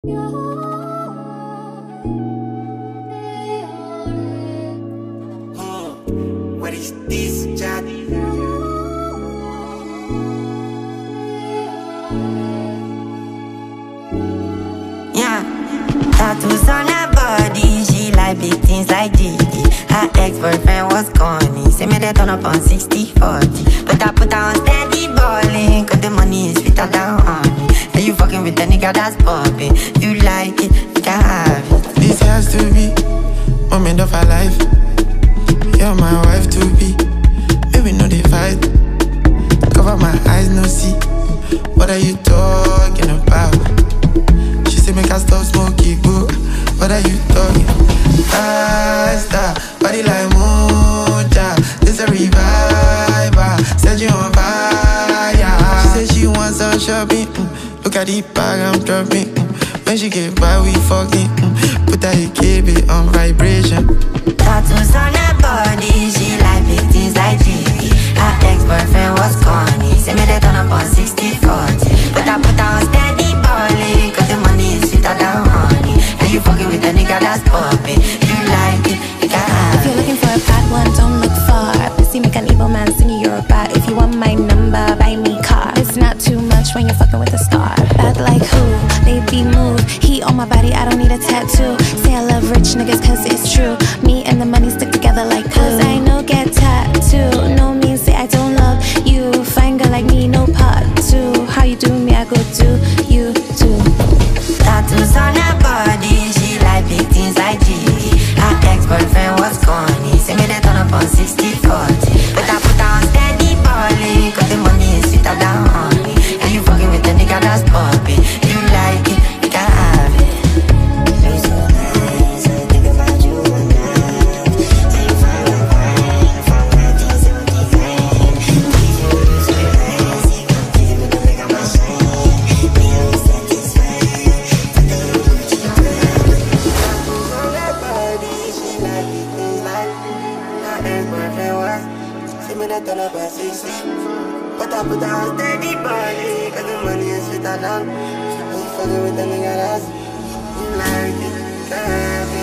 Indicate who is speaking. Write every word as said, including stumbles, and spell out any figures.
Speaker 1: What is this, chat? Yeah, tattoos on her body. She like big things like Diddy. Her ex-boyfriend was corny. Say me they turn up on sixty forty. But I put her on steady balling, cause the money is sweeter than honey. Say you fucking with a nigga that's popping. You like it, you can have it.
Speaker 2: This has to be moment of our life. You're my wife to be. Maybe no they fight. Cover my eyes, no see. What are you talking about? She say make her stop smoking, boo. What are you talking? Faster, body like moja. This a revival. Said you on fire. She said she wants some shopping. Mm. Look at the bag I'm dropping. Mm. When she get by, we fucking. Mm. Put that A K B on vibration.
Speaker 1: Tattoos on her body, she like big things like Diddy. Her ex-boyfriend was corny. Say me they turn up on sixty forty. But I put her on steady balling, cause the money is sweeter than honey. And you fucking with a nigga that's popping. You like it, you can have
Speaker 3: If you're looking for a bad one, don't look far. Pussy make an evil man sing you you're bad. If you want my number, buy me car. It's not too much when you're fucking with a star. Bad like who? Baby move. He on my body, I don't need a tattoo. Say I love rich niggas cause it's true. Me and the money stick together like glue. Cause I know get tattoo. No means say I don't love you. Fine girl like me, no part two. How you do me, I go do you too.
Speaker 1: tattoos on her body, she like big things like Diddy. Her ex-boyfriend was corny. Say me they turn up on sixty forty. But I put her on steady balling, cause the money is sweeter than honey. And you fucking with the nigga that's popping. You like it, you can have it. But I put out steady body, cause the money is sweeter than. You fucking with the nigga that's. You like it, can have it.